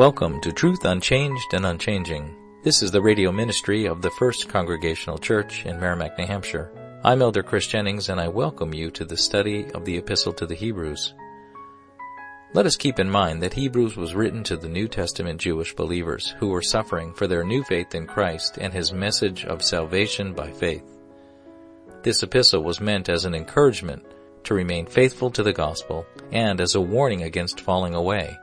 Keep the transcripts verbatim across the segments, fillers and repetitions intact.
Welcome to Truth Unchanged and Unchanging. This is the radio ministry of the First Congregational Church in Merrimack, New Hampshire. I'm Elder Chris Jennings, and I welcome you to the study of the Epistle to the Hebrews. Let us keep in mind that Hebrews was written to the New Testament Jewish believers who were suffering for their new faith in Christ and His message of salvation by faith. This epistle was meant as an encouragement to remain faithful to the gospel and as a warning against falling away.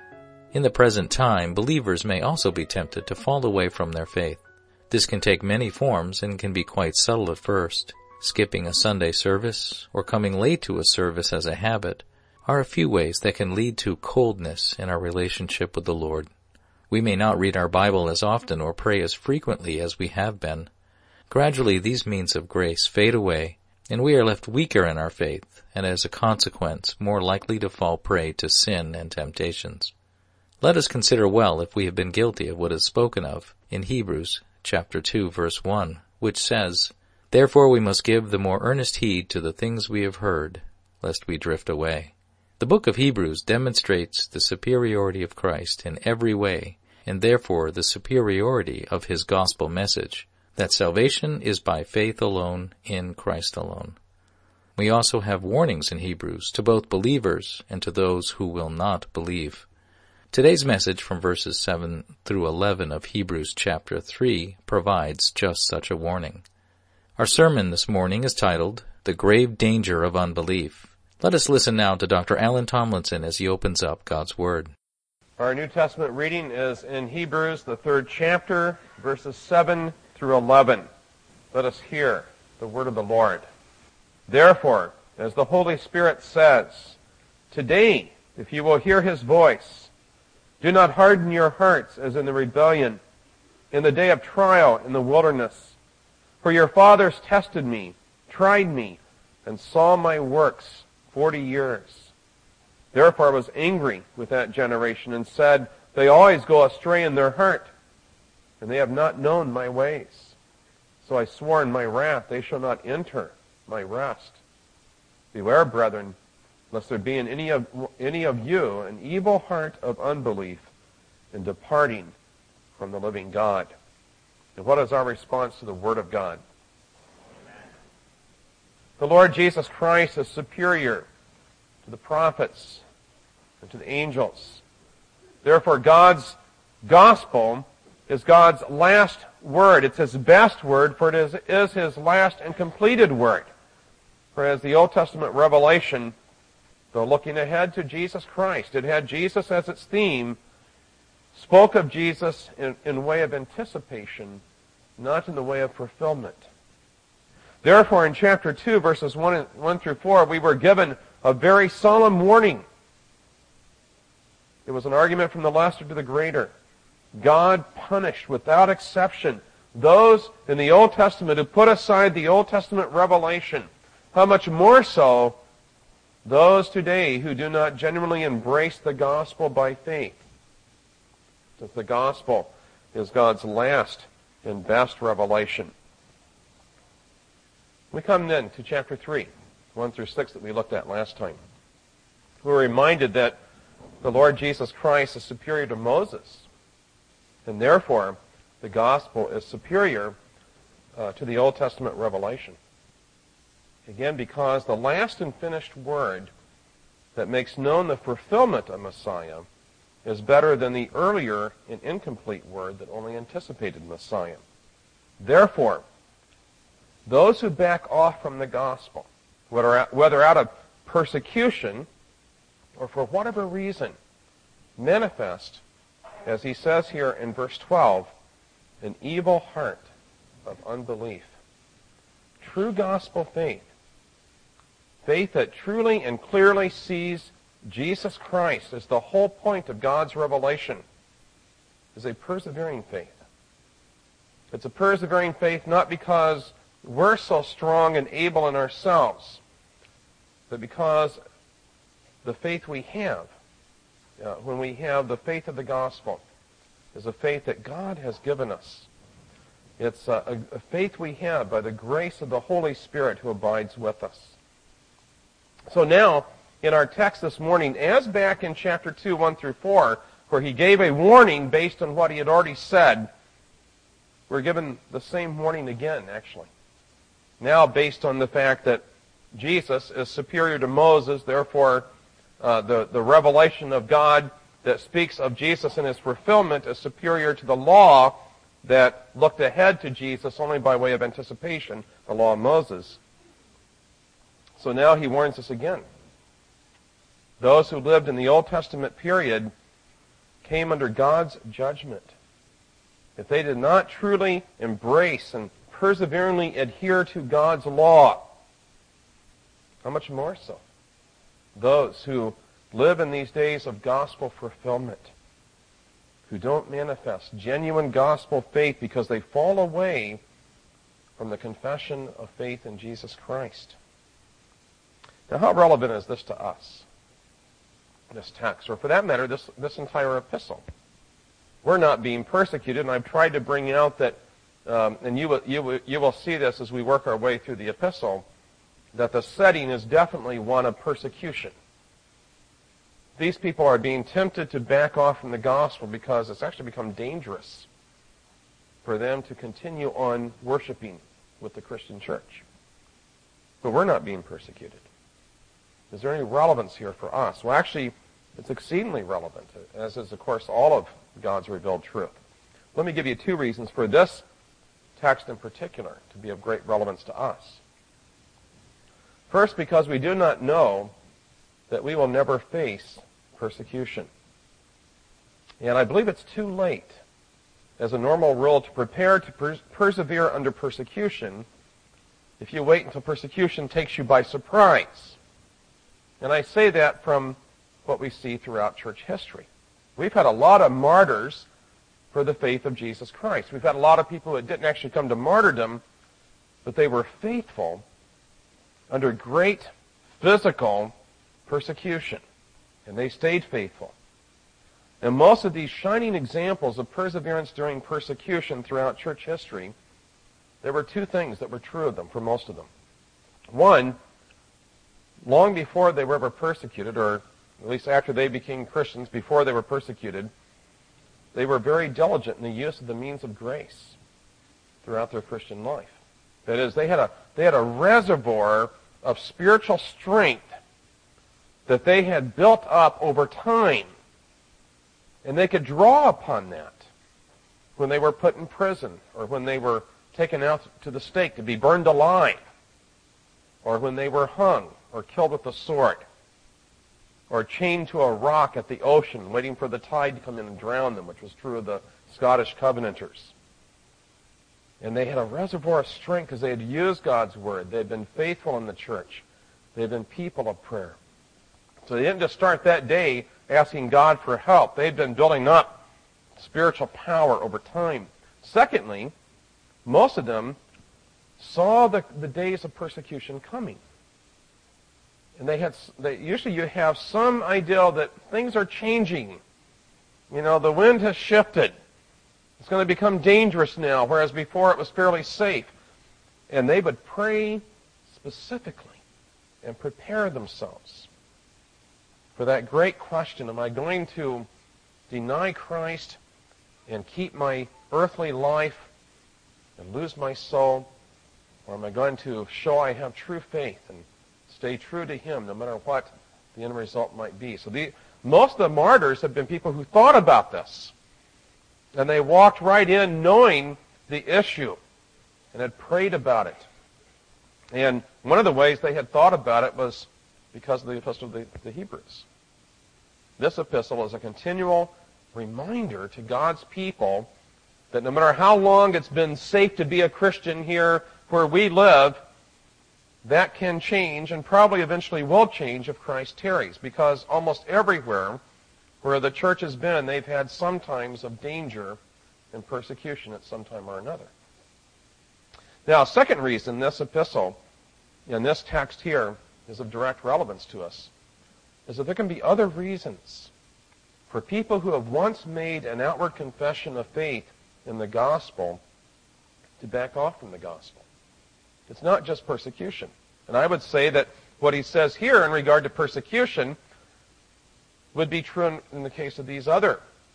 In the present time, believers may also be tempted to fall away from their faith. This can take many forms and can be quite subtle at first. Skipping a Sunday service or coming late to a service as a habit are a few ways that can lead to coldness in our relationship with the Lord. We may not read our Bible as often or pray as frequently as we have been. Gradually, these means of grace fade away, and we are left weaker in our faith, and as a consequence, more likely to fall prey to sin and temptations. Let us consider well if we have been guilty of what is spoken of in Hebrews chapter two, verse one, which says, "Therefore we must give the more earnest heed to the things we have heard, lest we drift away." The book of Hebrews demonstrates the superiority of Christ in every way, and therefore the superiority of His gospel message, that salvation is by faith alone in Christ alone. We also have warnings in Hebrews to both believers and to those who will not believe. Today's message from verses seven through eleven of Hebrews chapter three provides just such a warning. Our sermon this morning is titled, "The Grave Danger of Unbelief." Let us listen now to Doctor Alan Tomlinson as he opens up God's Word. Our New Testament reading is in Hebrews, the third chapter, verses seven through eleven. Let us hear the word of the Lord. "Therefore, as the Holy Spirit says, today, if you will hear His voice, do not harden your hearts as in the rebellion, in the day of trial in the wilderness. For your fathers tested me, tried me, and saw my works forty years. Therefore I was angry with that generation and said, they always go astray in their heart, and they have not known my ways. So I swore in my wrath, they shall not enter my rest. Beware, brethren, lest there be in any of, any of you an evil heart of unbelief in departing from the living God." And what is our response to the Word of God? Amen. The Lord Jesus Christ is superior to the prophets and to the angels. Therefore, God's gospel is God's last word. It's His best word, for it is, is His last and completed word. For as the Old Testament revelation, though looking ahead to Jesus Christ, it had Jesus as its theme, spoke of Jesus in, in way of anticipation, not in the way of fulfillment. Therefore, in chapter two, verses one, one through four, we were given a very solemn warning. It was an argument from the lesser to the greater. God punished without exception those in the Old Testament who put aside the Old Testament revelation. How much more so those today who do not genuinely embrace the gospel by faith, since the gospel is God's last and best revelation. We come then to chapter three, one through six that we looked at last time. We're reminded that the Lord Jesus Christ is superior to Moses, and therefore the gospel is superior uh, to the Old Testament revelation. Again, because the last and finished word that makes known the fulfillment of Messiah is better than the earlier and incomplete word that only anticipated Messiah. Therefore, those who back off from the gospel, whether, whether out of persecution or for whatever reason, manifest, as he says here in verse twelve, an evil heart of unbelief. True gospel faith, faith that truly and clearly sees Jesus Christ as the whole point of God's revelation, is a persevering faith. It's a persevering faith not because we're so strong and able in ourselves, but because the faith we have, uh, when we have the faith of the gospel, is a faith that God has given us. It's a, a, a faith we have by the grace of the Holy Spirit who abides with us. So now, in our text this morning, as back in chapter two, one through four, where he gave a warning based on what he had already said. We're given the same warning again, actually. Now based on the fact that Jesus is superior to Moses, therefore uh, the, the revelation of God that speaks of Jesus and his fulfillment is superior to the law that looked ahead to Jesus only by way of anticipation, the law of Moses. So now he warns us again. Those who lived in the Old Testament period came under God's judgment. If they did not truly embrace and perseveringly adhere to God's law, how much more so those who live in these days of gospel fulfillment, who don't manifest genuine gospel faith because they fall away from the confession of faith in Jesus Christ. Now, how relevant is this to us, this text, or for that matter, this, this entire epistle? We're not being persecuted, and I've tried to bring out that, um, and you will, you, will, you will see this as we work our way through the epistle, that the setting is definitely one of persecution. These people are being tempted to back off from the gospel because it's actually become dangerous for them to continue on worshiping with the Christian church. But we're not being persecuted. Is there any relevance here for us? Well, actually, it's exceedingly relevant, as is, of course, all of God's revealed truth. Let me give you two reasons for this text in particular to be of great relevance to us. First, because we do not know that we will never face persecution. And I believe it's too late, as a normal rule, to prepare to per- persevere under persecution if you wait until persecution takes you by surprise. And I say that from what we see throughout church history. We've had a lot of martyrs for the faith of Jesus Christ. We've had a lot of people that didn't actually come to martyrdom, but they were faithful under great physical persecution, and they stayed faithful. And most of these shining examples of perseverance during persecution throughout church history, there were two things that were true of them for most of them. One, long before they were ever persecuted, or at least after they became Christians, before they were persecuted, they were very diligent in the use of the means of grace throughout their Christian life. That is, they had a, they had a reservoir of spiritual strength that they had built up over time. And they could draw upon that when they were put in prison, or when they were taken out to the stake to be burned alive, or when they were hung or killed with the sword, or chained to a rock at the ocean waiting for the tide to come in and drown them, which was true of the Scottish Covenanters. And they had a reservoir of strength because they had used God's word. They had been faithful in the church. They had been people of prayer. So they didn't just start that day asking God for help. They'd been building up spiritual power over time. Secondly, most of them saw the, the days of persecution coming. And they had, they, usually you have some idea that things are changing. You know, the wind has shifted. It's going to become dangerous now, whereas before it was fairly safe. And they would pray specifically and prepare themselves for that great question, am I going to deny Christ and keep my earthly life and lose my soul? Or am I going to show I have true faith and stay true to him no matter what the end result might be? So the, most of the martyrs have been people who thought about this. And they walked right in knowing the issue and had prayed about it. And one of the ways they had thought about it was because of the epistle of the, the Hebrews. This epistle is a continual reminder to God's people that no matter how long it's been safe to be a Christian here where we live, that can change and probably eventually will change if Christ tarries, because almost everywhere where the church has been, they've had some times of danger and persecution at some time or another. Now, second reason this epistle in this text here is of direct relevance to us is that there can be other reasons for people who have once made an outward confession of faith in the gospel to back off from the gospel. It's not just persecution. And I would say that what he says here in regard to persecution would be true in, in the case of these other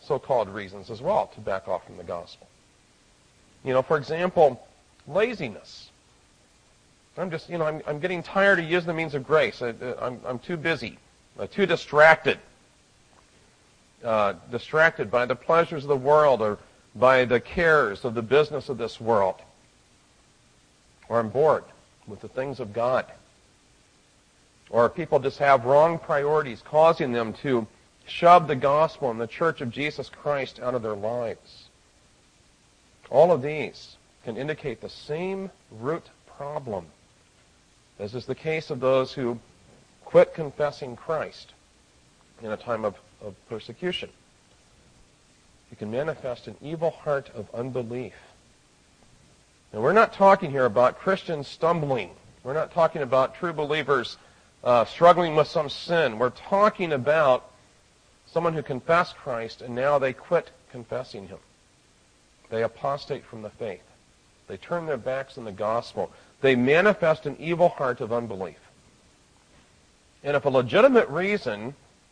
so-called reasons as well to back off from the gospel. You know, for example, laziness. I'm just, you know, I'm, I'm getting tired of using the means of grace. I, I'm, I'm too busy, uh, too distracted, uh, distracted by the pleasures of the world or by the cares of the business of this world. Or I'm bored with the things of God. Or people just have wrong priorities, causing them to shove the gospel and the church of Jesus Christ out of their lives. All of these can indicate the same root problem, as is the case of those who quit confessing Christ in a time of, of persecution. You can manifest an evil heart of unbelief. And we're not talking here about Christians stumbling. We're not talking about true believers uh, struggling with some sin. We're talking about someone who confessed Christ and now they quit confessing him. They apostate from the faith. They turn their backs on the gospel. They manifest an evil heart of unbelief. And if a legitimate reason,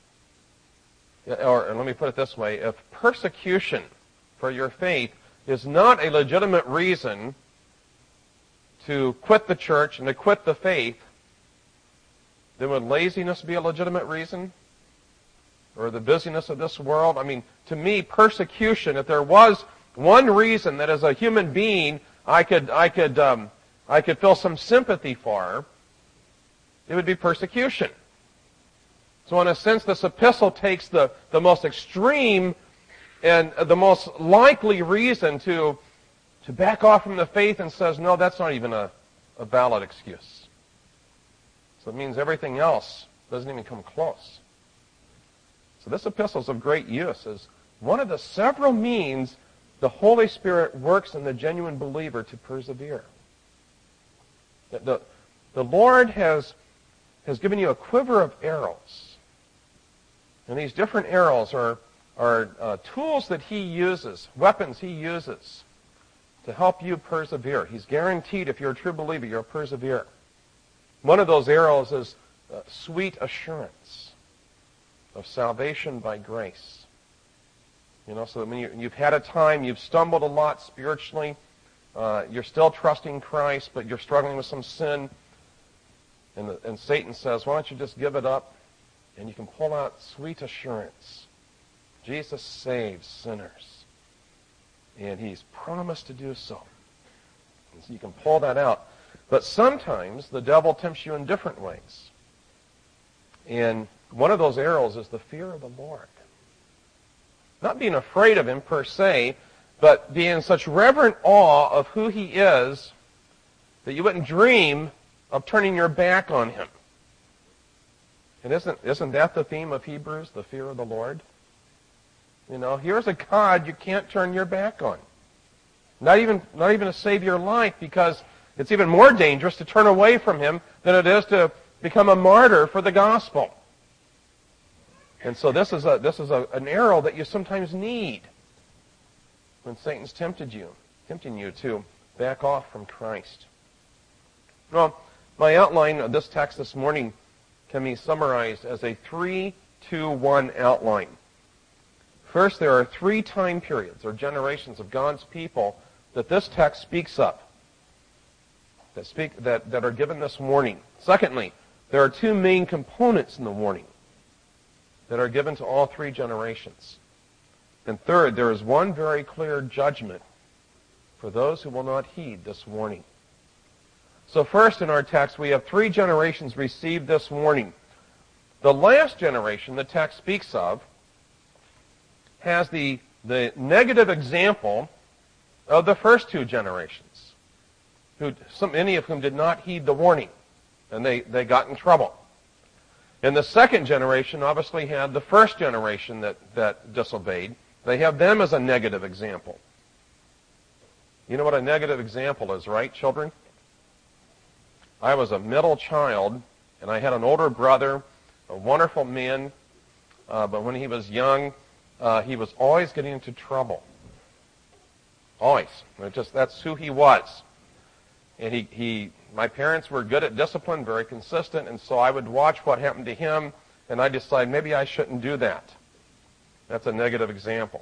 or let me put it this way, if persecution for your faith is not a legitimate reason to quit the church and to quit the faith, then would laziness be a legitimate reason? Or the busyness of this world? I mean, to me, persecution, if there was one reason that as a human being I could I could um, I could feel some sympathy for, it would be persecution. So in a sense, this epistle takes the, the most extreme and the most likely reason to to back off from the faith and says, no, that's not even a, a valid excuse. So it means everything else doesn't even come close. So this epistle is of great use as one of the several means the Holy Spirit works in the genuine believer to persevere. The, the, the Lord has, has given you a quiver of arrows. And these different arrows are, are uh, tools that he uses, weapons he uses to help you persevere. He's guaranteed if you're a true believer, you'll persevere. One of those arrows is uh, sweet assurance of salvation by grace. You know, so that when you, you've had a time, you've stumbled a lot spiritually, uh, you're still trusting Christ, but you're struggling with some sin, and, the, and Satan says, why don't you just give it up? And you can pull out sweet assurance. Jesus saves sinners, and he's promised to do so. And so you can pull that out. But sometimes the devil tempts you in different ways. And one of those arrows is the fear of the Lord. Not being afraid of him per se, but being in such reverent awe of who he is that you wouldn't dream of turning your back on him. And isn't, isn't that the theme of Hebrews, the fear of the Lord? You know, here's a God you can't turn your back on. Not even, not even to save your life, because it's even more dangerous to turn away from him than it is to become a martyr for the gospel. And so this is a this is a, an arrow that you sometimes need when Satan's tempted you, tempting you to back off from Christ. Well, my outline of this text this morning can be summarized as a three two one outline. First, there are three time periods or generations of God's people that this text speaks of, that speak that, that are given this warning. Secondly, there are two main components in the warning that are given to all three generations. And third, there is one very clear judgment for those who will not heed this warning. So first in our text, we have three generations received this warning. The last generation the text speaks of has the, the negative example of the first two generations, who, some, many of whom did not heed the warning, and they, they got in trouble. And the second generation obviously had the first generation that, that disobeyed. They have them as a negative example. You know what a negative example is, right, children? I was a middle child, and I had an older brother, a wonderful man, uh, but when he was young, uh, he was always getting into trouble. Always. It just that's who he was. And he, he, my parents were good at discipline, very consistent, and so I would watch what happened to him, and I decided maybe I shouldn't do that. That's a negative example.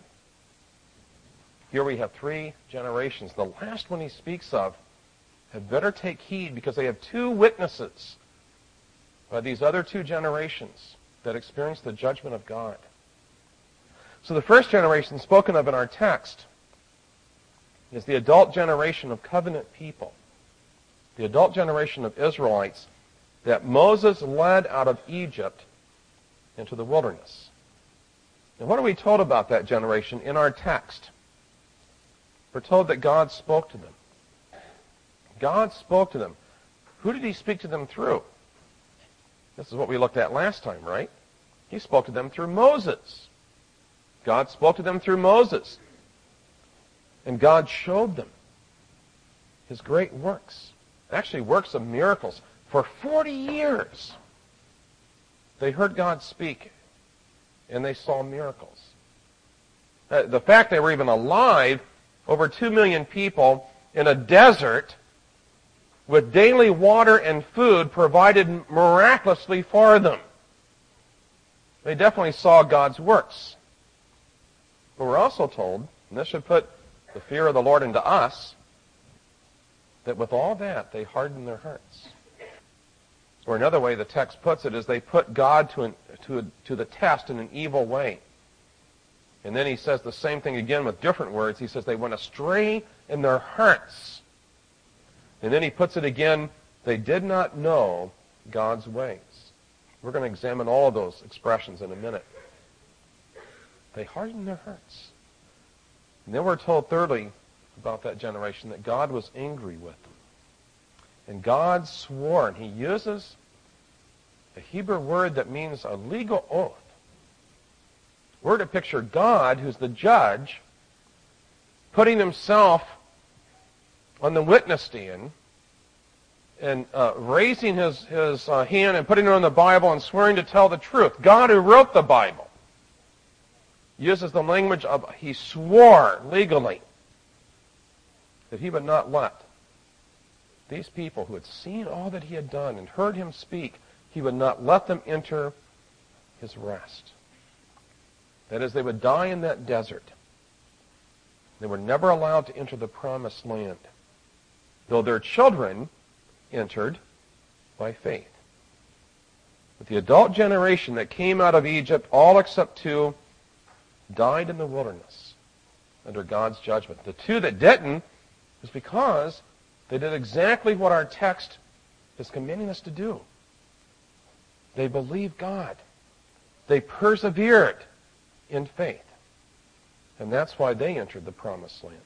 Here we have three generations. The last one he speaks of had better take heed because they have two witnesses by these other two generations that experienced the judgment of God. So the first generation spoken of in our text is the adult generation of covenant people, the adult generation of Israelites that Moses led out of Egypt into the wilderness. And what are we told about that generation in our text? We're told that God spoke to them. God spoke to them. Who did he speak to them through? This is what we looked at last time, right? He spoke to them through Moses. God spoke to them through Moses. And God showed them his great works. Actually, works of miracles. For forty years, they heard God speak, and they saw miracles. Uh, the fact they were even alive, over two million people in a desert with daily water and food provided miraculously for them. They definitely saw God's works. But we're also told, and this should put the fear of the Lord into us, that with all that, they hardened their hearts. Or another way the text puts it is they put God to, an, to, a, to the test in an evil way. And then he says the same thing again with different words. He says they went astray in their hearts. And then he puts it again, they did not know God's ways. We're going to examine all of those expressions in a minute. They hardened their hearts. And then we're told, thirdly, about that generation, that God was angry with them. And God swore, and he uses a Hebrew word that means a legal oath. We're to picture God, who's the judge, putting himself on the witness stand and uh, raising his, his uh, hand and putting it on the Bible and swearing to tell the truth. God, who wrote the Bible, uses the language of he swore legally that he would not let these people who had seen all that he had done and heard him speak, he would not let them enter his rest. That is, they would die in that desert. They were never allowed to enter the promised land, though their children entered by faith. But the adult generation that came out of Egypt, all except two, died in the wilderness under God's judgment. The two that didn't is because they did exactly what our text is commanding us to do. They believed God. They persevered in faith. And that's why they entered the promised land.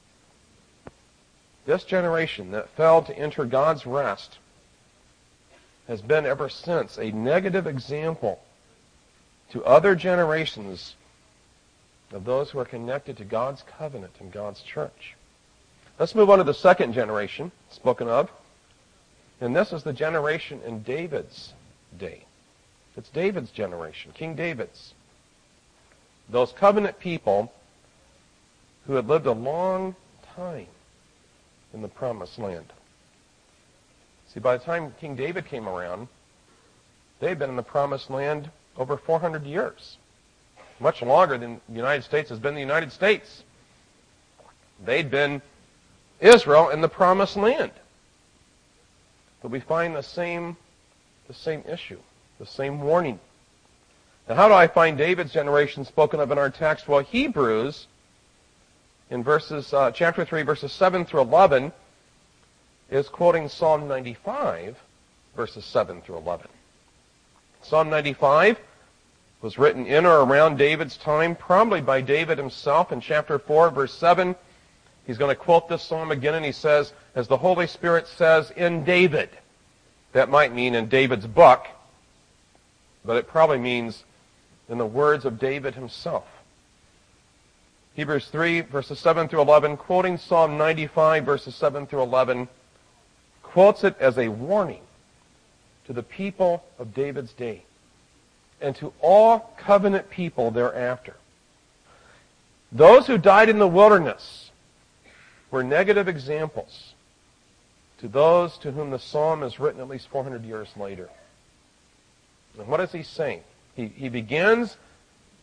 This generation that failed to enter God's rest has been ever since a negative example to other generations of those who are connected to God's covenant and God's church. Let's move on to the second generation spoken of. And this is the generation in David's day. It's David's generation, King David's. Those covenant people who had lived a long time in the promised land. See, by the time King David came around, they had been in the promised land over four hundred years. Much longer than the United States has been the United States. They'd been Israel in the promised land. But we find the same, the same issue, the same warning. Now, how do I find David's generation spoken of in our text? Well, Hebrews, in verses, uh, chapter three, verses seven through eleven, is quoting Psalm ninety-five, verses seven through eleven. Psalm ninety-five was written in or around David's time, probably by David himself. In chapter four, verse seven, he's going to quote this psalm again, and he says, as the Holy Spirit says, in David. That might mean in David's book, but it probably means in the words of David himself. Hebrews three, verses seven through eleven, quoting Psalm ninety-five, verses seven through eleven, quotes it as a warning to the people of David's day and to all covenant people thereafter. Those who died in the wilderness were negative examples to those to whom the psalm is written at least four hundred years later. And what is he saying? He, he begins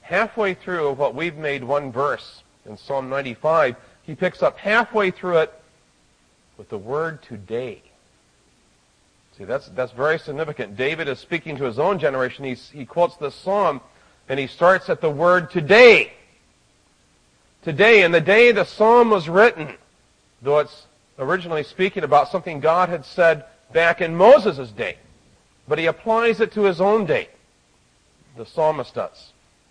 halfway through what we've made one verse in Psalm ninety-five, he picks up halfway through it with the word today. See, that's that's very significant. David is speaking to his own generation. He's, he quotes this psalm, and he starts at the word today. Today, and the day the psalm was written, though it's originally speaking about something God had said back in Moses' day. But he applies it to his own day. The psalmist does.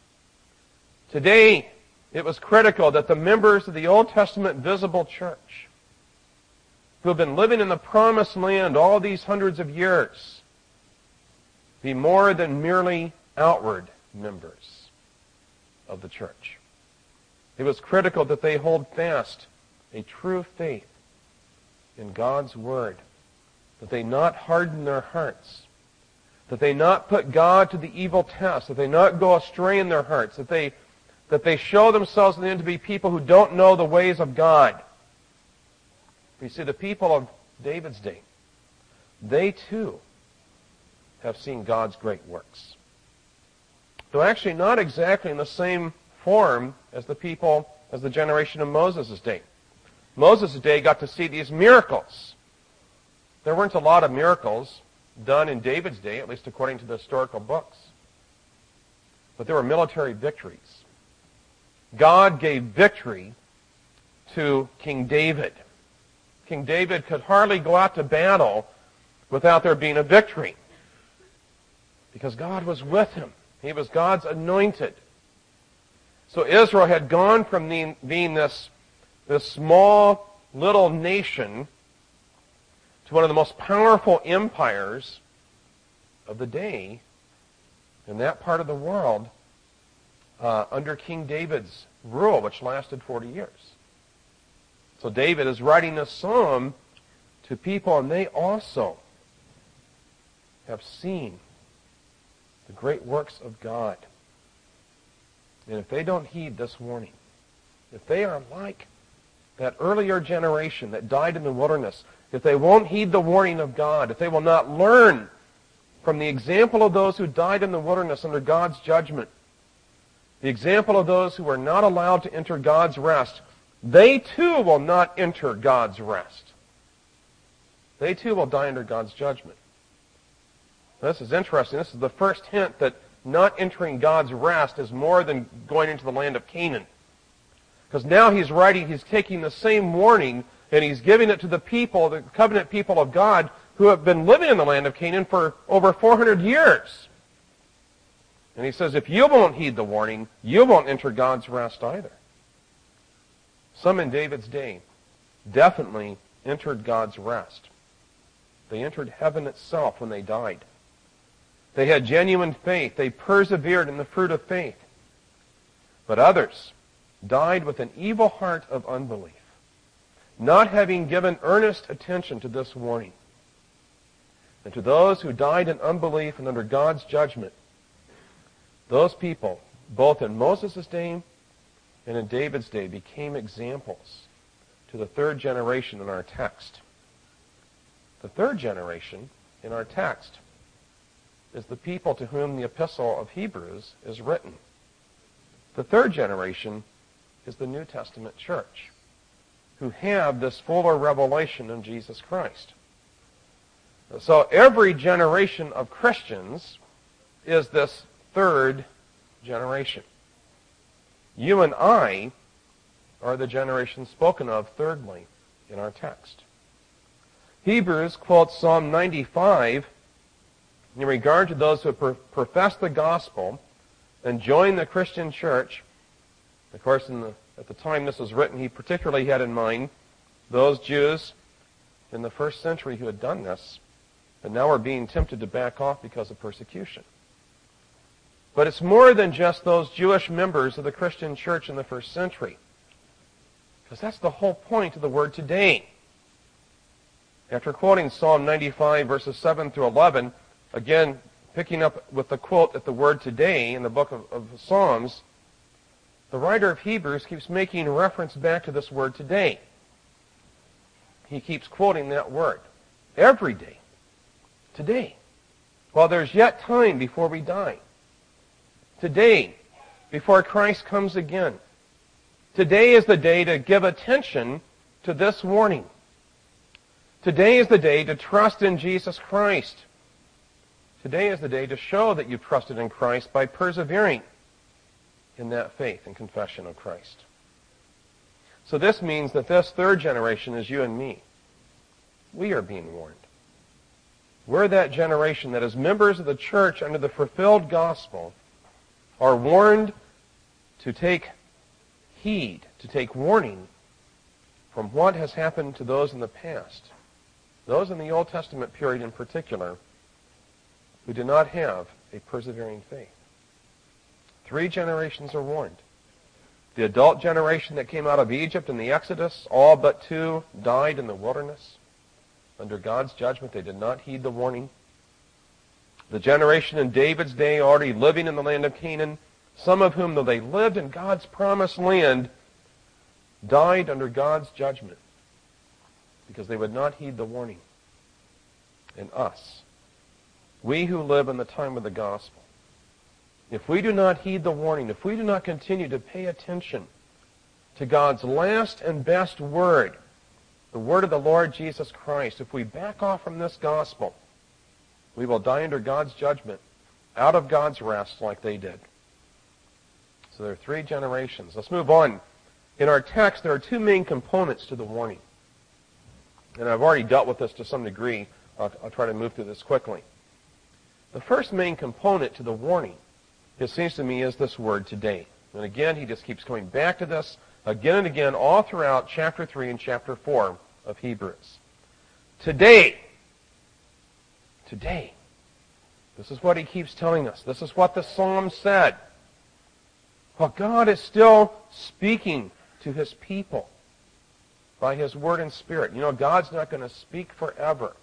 Today, it was critical that the members of the Old Testament visible church, who have been living in the promised land all these hundreds of years, be more than merely outward members of the church. It was critical that they hold fast a true faith in God's Word, that they not harden their hearts, that they not put God to the evil test, that they not go astray in their hearts, that they that they show themselves in the end to be people who don't know the ways of God. You see, the people of David's day, they too have seen God's great works. Though actually not exactly in the same form as the people, as the generation of Moses' day. Moses' day got to see these miracles. There weren't a lot of miracles done in David's day, at least according to the historical books. But there were military victories. God gave victory to King David. King David could hardly go out to battle without there being a victory, because God was with him. He was God's anointed. So Israel had gone from being, being this, this small little nation to one of the most powerful empires of the day in that part of the world uh, under King David's rule, which lasted forty years. So David is writing this psalm to people, and they also have seen the great works of God. And if they don't heed this warning, if they are like that earlier generation that died in the wilderness, if they won't heed the warning of God, if they will not learn from the example of those who died in the wilderness under God's judgment, the example of those who were not allowed to enter God's rest, they too will not enter God's rest. They too will die under God's judgment. This is interesting. This is the first hint that not entering God's rest is more than going into the land of Canaan. Because now he's writing, he's taking the same warning and he's giving it to the people, the covenant people of God, who have been living in the land of Canaan for over four hundred years. And he says, if you won't heed the warning, you won't enter God's rest either. Some in David's day definitely entered God's rest. They entered heaven itself when they died. They had genuine faith. They persevered in the fruit of faith. But others died with an evil heart of unbelief, not having given earnest attention to this warning. And to those who died in unbelief and under God's judgment, those people, both in Moses' day and in David's day, became examples to the third generation in our text. The third generation in our text is the people to whom the epistle of Hebrews is written. The third generation is the New Testament church, who have this fuller revelation of Jesus Christ. So every generation of Christians is this third generation. You and I are the generation spoken of thirdly in our text. Hebrews quotes Psalm ninety-five in regard to those who profess the gospel and join the Christian church. Of course, in the, at the time this was written, he particularly had in mind those Jews in the first century who had done this, and now are being tempted to back off because of persecution. But it's more than just those Jewish members of the Christian church in the first century, because that's the whole point of the word today. After quoting Psalm ninety-five, verses seven through eleven, again, picking up with the quote at the word today in the book of, of Psalms, the writer of Hebrews keeps making reference back to this word today. He keeps quoting that word every day. Today. While there's yet time before we die. Today, before Christ comes again. Today is the day to give attention to this warning. Today is the day to trust in Jesus Christ. Today is the day to show that you've trusted in Christ by persevering in that faith and confession of Christ. So this means that this third generation is you and me. We are being warned. We're that generation that as members of the church under the fulfilled gospel are warned to take heed, to take warning from what has happened to those in the past. Those in the Old Testament period in particular who did not have a persevering faith. Three generations are warned. The adult generation that came out of Egypt in the Exodus, all but two died in the wilderness. Under God's judgment, they did not heed the warning. The generation in David's day already living in the land of Canaan, some of whom, though they lived in God's promised land, died under God's judgment because they would not heed the warning. And us, we who live in the time of the gospel, if we do not heed the warning, if we do not continue to pay attention to God's last and best word, the word of the Lord Jesus Christ, if we back off from this gospel, we will die under God's judgment, out of God's rest like they did. So there are three generations. Let's move on. In our text, there are two main components to the warning. And I've already dealt with this to some degree. I'll, I'll try to move through this quickly. The first main component to the warning, it seems to me, is this word today. And again, he just keeps coming back to this again and again all throughout chapter three and chapter four of Hebrews. Today. Today. This is what he keeps telling us. This is what the Psalm said. Well, God is still speaking to his people by his word and spirit. You know, God's not going to speak forever.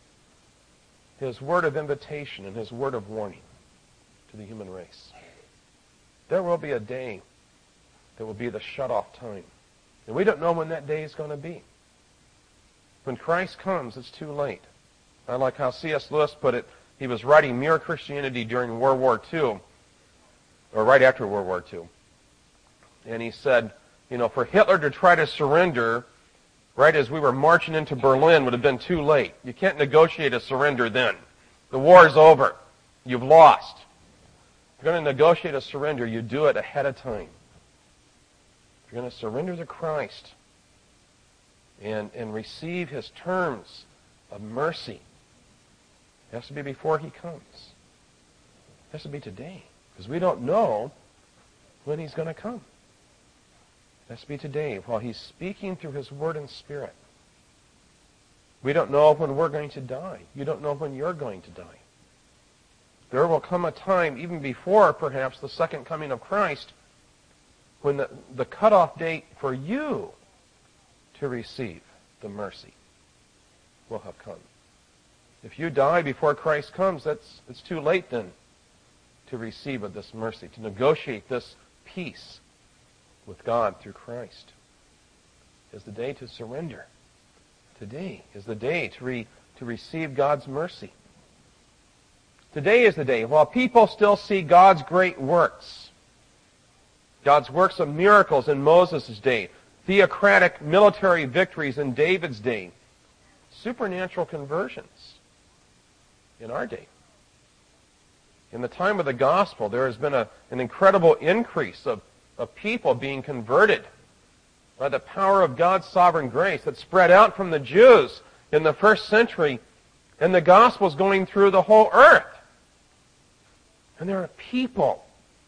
His word of invitation and his word of warning to the human race. There will be a day that will be the shut-off time. And we don't know when that day is going to be. When Christ comes, it's too late. I like how C S Lewis put it. He was writing Mere Christianity during World War Two, or right after World War Two. And he said, you know, for Hitler to try to surrender right as we were marching into Berlin would have been too late. You can't negotiate a surrender then. The war is over. You've lost. If you're going to negotiate a surrender, you do it ahead of time. If you're going to surrender to Christ and, and receive his terms of mercy, it has to be before he comes. It has to be today. Because we don't know when he's going to come. It has to be today while he's speaking through his word and spirit. We don't know when we're going to die. You don't know when you're going to die. There will come a time, even before perhaps the second coming of Christ, when the, the cutoff date for you to receive the mercy will have come. If you die before Christ comes, that's it's too late then to receive of this mercy, to negotiate this peace with God through Christ. Is the day to surrender. Today is the day to, re, to receive God's mercy. Today is the day, while people still see God's great works, God's works of miracles in Moses' day, theocratic military victories in David's day, supernatural conversions in our day. In the time of the gospel, there has been a, an incredible increase of, of people being converted by the power of God's sovereign grace that spread out from the Jews in the first century, and the gospel is going through the whole earth. And there are people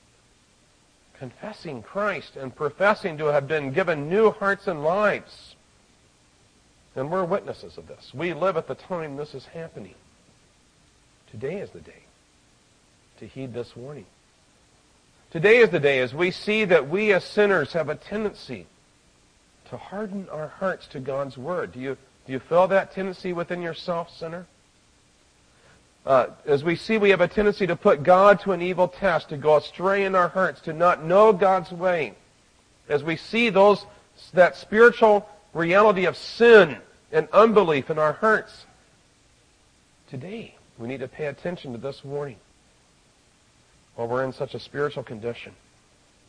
confessing Christ and professing to have been given new hearts and lives. And we're witnesses of this. We live at the time this is happening. Today is the day to heed this warning. Today is the day as we see that we as sinners have a tendency to harden our hearts to God's word. Do you, do you feel that tendency within yourself, sinner? Uh, as we see, we have a tendency to put God to an evil test, to go astray in our hearts, to not know God's way. As we see those that spiritual reality of sin and unbelief in our hearts, today we need to pay attention to this warning while we're in such a spiritual condition.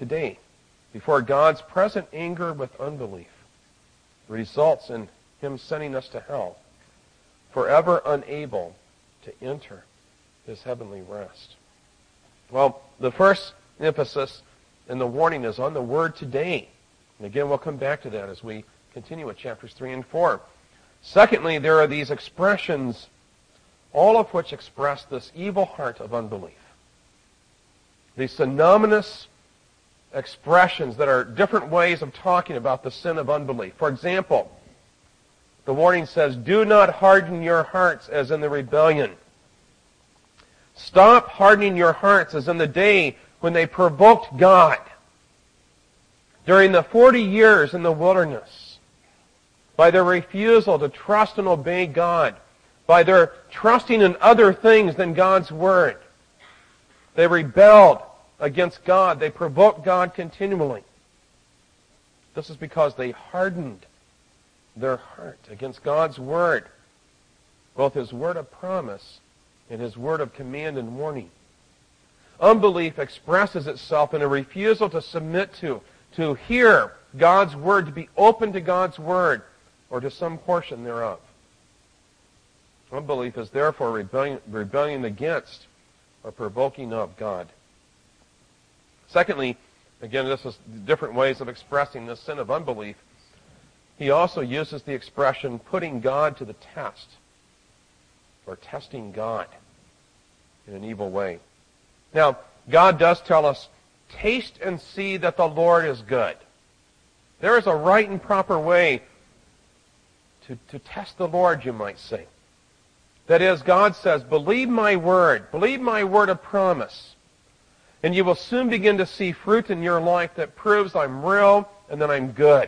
today before God's present anger with unbelief results in him sending us to hell, forever unable to enter his heavenly rest. Well, the first emphasis and the warning is on the word today. And again, we'll come back to that as we continue with chapters three and four. Secondly, there are these expressions, all of which express this evil heart of unbelief. These synonymous expressions that are different ways of talking about the sin of unbelief. For example, the warning says, do not harden your hearts as in the rebellion. Stop hardening your hearts as in the day when they provoked God. During the forty years in the wilderness, by their refusal to trust and obey God, by their trusting in other things than God's Word, they rebelled against God. They provoked God continually. This is because they hardened their heart against God's Word, both His Word of promise and His word of command and warning. Unbelief expresses itself in a refusal to submit to, to hear God's word, to be open to God's word, or to some portion thereof. Unbelief is therefore rebellion, rebellion against or provoking of God. Secondly, again, this is different ways of expressing the sin of unbelief. He also uses the expression putting God to the test, or testing God in an evil way. Now, God does tell us, taste and see that the Lord is good. There is a right and proper way to, to test the Lord, you might say. That is, God says, believe my word, believe my word of promise, and you will soon begin to see fruit in your life that proves I'm real and that I'm good.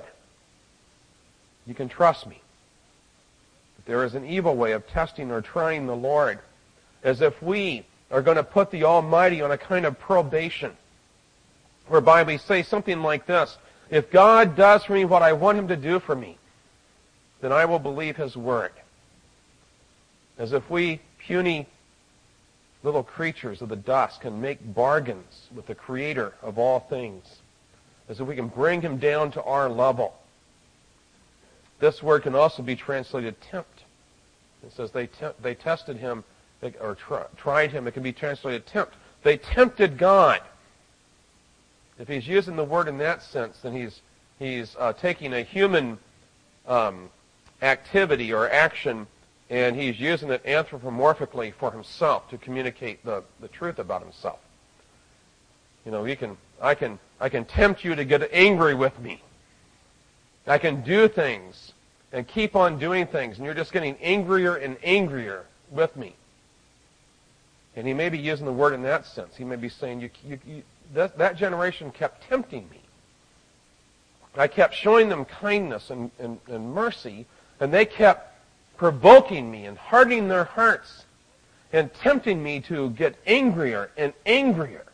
You can trust me. But there is an evil way of testing or trying the Lord, as if we are going to put the Almighty on a kind of probation, whereby we say something like this: if God does for me what I want Him to do for me, then I will believe His word. As if we, puny little creatures of the dust, can make bargains with the Creator of all things, as if we can bring Him down to our level. This word can also be translated tempt. It says they te- they tested Him, or try, tried Him. It can be translated tempt. They tempted God. If he's using the word in that sense, then he's he's uh, taking a human um, activity or action, and he's using it anthropomorphically for himself to communicate the, the truth about himself. You know, you can I can I can tempt you to get angry with me. I can do things and keep on doing things, and you're just getting angrier and angrier with me. And he may be using the word in that sense. He may be saying, you, you, you, that, that generation kept tempting me. I kept showing them kindness and, and, and mercy, and they kept provoking me and hardening their hearts and tempting me to get angrier and angrier.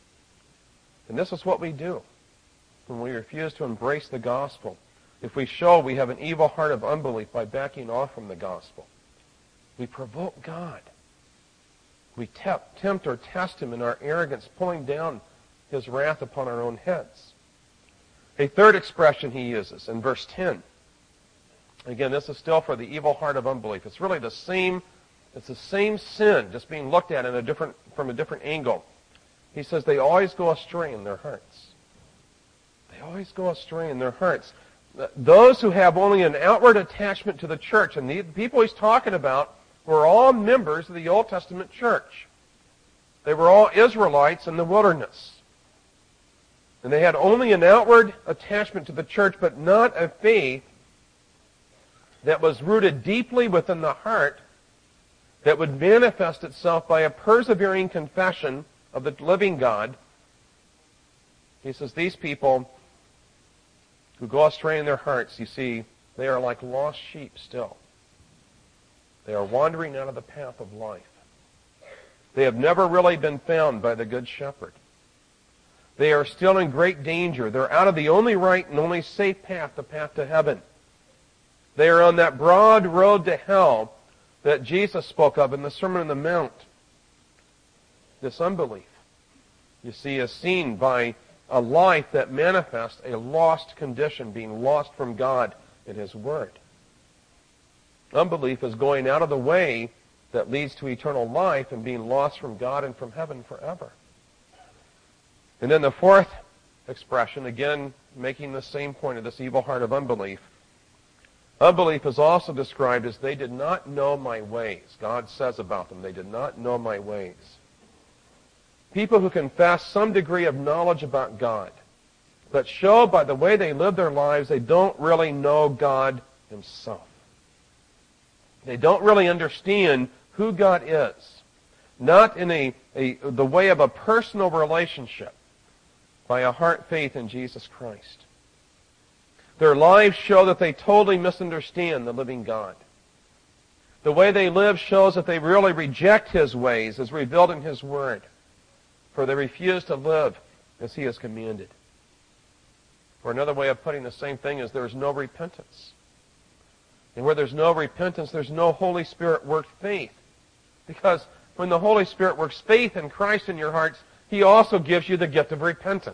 And this is what we do when we refuse to embrace the gospel. If we show we have an evil heart of unbelief by backing off from the gospel, we provoke God. We tempt, tempt or test Him in our arrogance, pulling down His wrath upon our own heads. A third expression he uses in verse ten. Again, this is still for the evil heart of unbelief. It's really the same, it's the same sin, just being looked at in a different, from a different angle. He says they always go astray in their hearts. They always go astray in their hearts. Those who have only an outward attachment to the church, and the people he's talking about were all members of the Old Testament church. They were all Israelites in the wilderness. And they had only an outward attachment to the church, but not a faith that was rooted deeply within the heart, that would manifest itself by a persevering confession of the living God. He says these people who go astray in their hearts, you see, they are like lost sheep still. They are wandering out of the path of life. They have never really been found by the Good Shepherd. They are still in great danger. They're out of the only right and only safe path, the path to heaven. They are on that broad road to hell that Jesus spoke of in the Sermon on the Mount. This unbelief, you see, is seen by a life that manifests a lost condition, being lost from God and His Word. Unbelief is going out of the way that leads to eternal life and being lost from God and from heaven forever. And then the fourth expression, again making the same point of this evil heart of unbelief. Unbelief is also described as they did not know my ways. God says about them, they did not know my ways. People who confess some degree of knowledge about God, but show by the way they live their lives they don't really know God Himself. They don't really understand who God is, not in a, a the way of a personal relationship, by a heart faith in Jesus Christ. Their lives show that they totally misunderstand the living God. The way they live shows that they really reject His ways as revealed in His Word, for they refuse to live as He has commanded. Or another way of putting the same thing is there is no repentance. And where there's no repentance, there's no Holy Spirit worked faith. Because when the Holy Spirit works faith in Christ in your hearts, He also gives you the gift of repentance.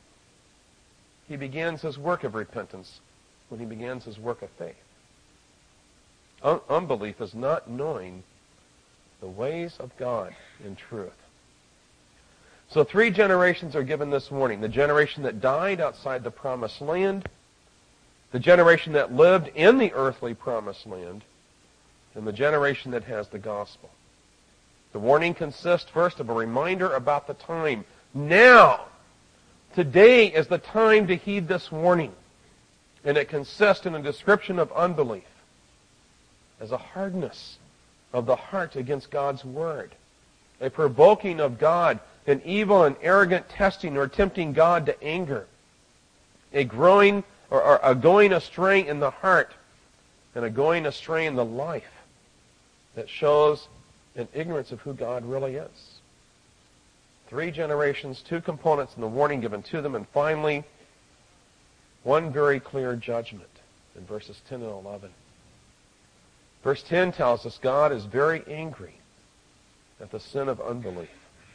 He begins His work of repentance when He begins His work of faith. Un- unbelief is not knowing the ways of God in truth. So three generations are given this morning. The generation that died outside the promised land, the generation that lived in the earthly promised land, and the generation that has the gospel. The warning consists first of a reminder about the time. Now, today is the time to heed this warning. And it consists in a description of unbelief as a hardness of the heart against God's Word, a provoking of God, an evil and arrogant testing or tempting God to anger, a growing or, or a going astray in the heart, and a going astray in the life that shows an ignorance of who God really is. Three generations, two components in the warning given to them, and finally, one very clear judgment in verses ten and eleven. Verse ten tells us God is very angry at the sin of unbelief.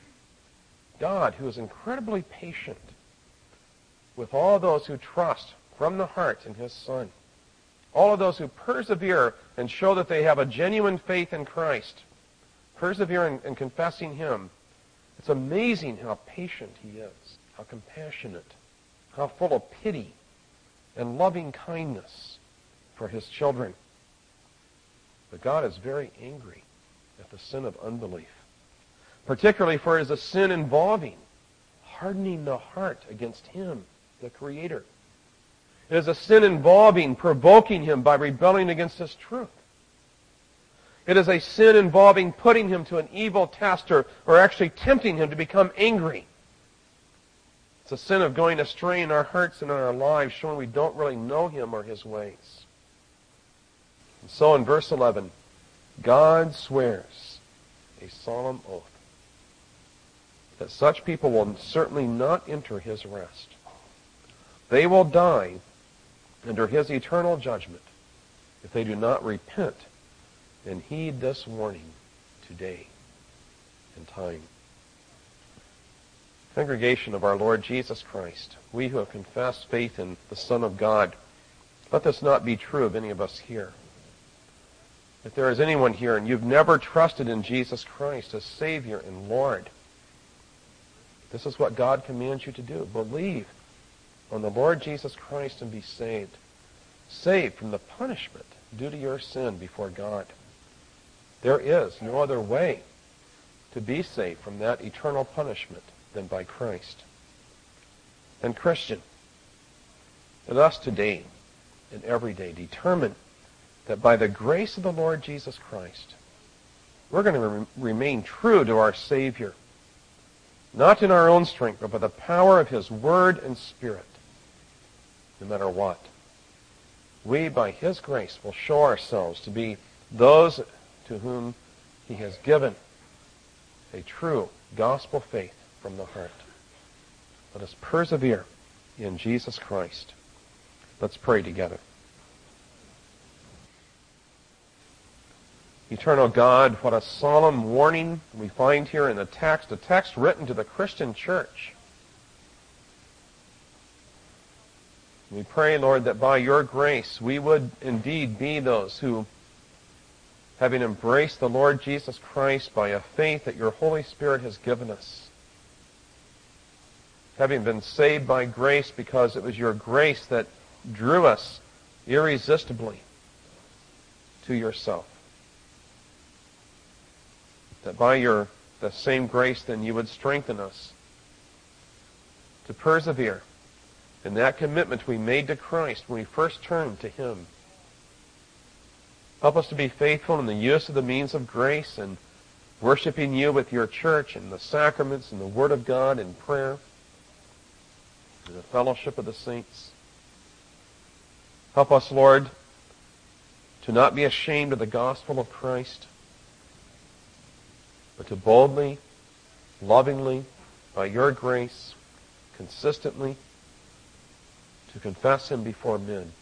God, who is incredibly patient with all those who trust from the heart in His Son, all of those who persevere and show that they have a genuine faith in Christ, persevere in, in confessing Him. It's amazing how patient He is, how compassionate, how full of pity and loving kindness for His children. But God is very angry at the sin of unbelief, particularly for it is a sin involving hardening the heart against Him, the Creator. It is a sin involving provoking Him by rebelling against His truth. It is a sin involving putting Him to an evil test or, or actually tempting Him to become angry. It's a sin of going astray in our hearts and in our lives, showing we don't really know Him or His ways. And so in verse eleven, God swears a solemn oath that such people will certainly not enter His rest. They will die under His eternal judgment if they do not repent and heed this warning today and time. Congregation of our Lord Jesus Christ, we who have confessed faith in the Son of God, let this not be true of any of us here. If there is anyone here and you've never trusted in Jesus Christ as Savior and Lord, this is what God commands you to do. Believe on the Lord Jesus Christ and be saved. Saved from the punishment due to your sin before God. There is no other way to be saved from that eternal punishment than by Christ. And Christian, let us today and every day determine that by the grace of the Lord Jesus Christ, we're going to re- remain true to our Savior, not in our own strength, but by the power of His Word and Spirit, no matter what. We, by His grace, will show ourselves to be those to whom He has given a true gospel faith from the heart. Let us persevere in Jesus Christ. Let's pray together. Eternal God, what a solemn warning we find here in the text, a text written to the Christian church. We pray, Lord, that by your grace we would indeed be those who, having embraced the Lord Jesus Christ by a faith that your Holy Spirit has given us, having been saved by grace because it was your grace that drew us irresistibly to yourself, that by your the same grace then you would strengthen us to persevere in that commitment we made to Christ when we first turned to him. Help us to be faithful in the use of the means of grace and worshiping you with your church and the sacraments and the Word of God and prayer and the fellowship of the saints. Help us, Lord, to not be ashamed of the gospel of Christ, but to boldly, lovingly, by your grace, consistently, to confess him before men.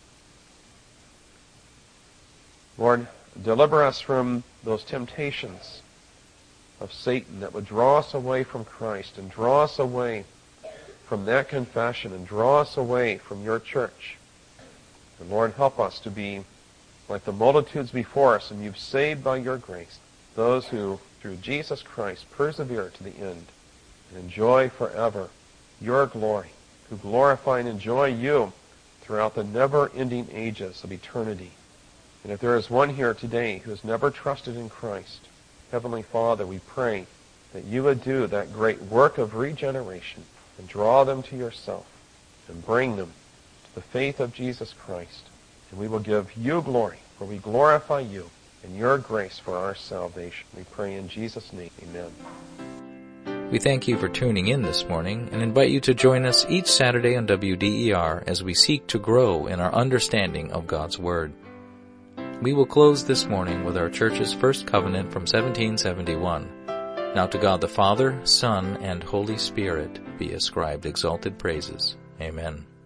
Lord, deliver us from those temptations of Satan that would draw us away from Christ and draw us away from that confession and draw us away from your church. And Lord, help us to be like the multitudes before us, and you've saved by your grace those who, through Jesus Christ, persevere to the end and enjoy forever your glory, who glorify and enjoy you throughout the never-ending ages of eternity. And if there is one here today who has never trusted in Christ, Heavenly Father, we pray that you would do that great work of regeneration and draw them to yourself and bring them to the faith of Jesus Christ. And we will give you glory, for we glorify you and your grace for our salvation. We pray in Jesus' name. Amen. We thank you for tuning in this morning and invite you to join us each Saturday on W D E R as we seek to grow in our understanding of God's Word. We will close this morning with our church's first covenant from seventeen seventy-one. Now to God the Father, Son, and Holy Spirit be ascribed exalted praises. Amen.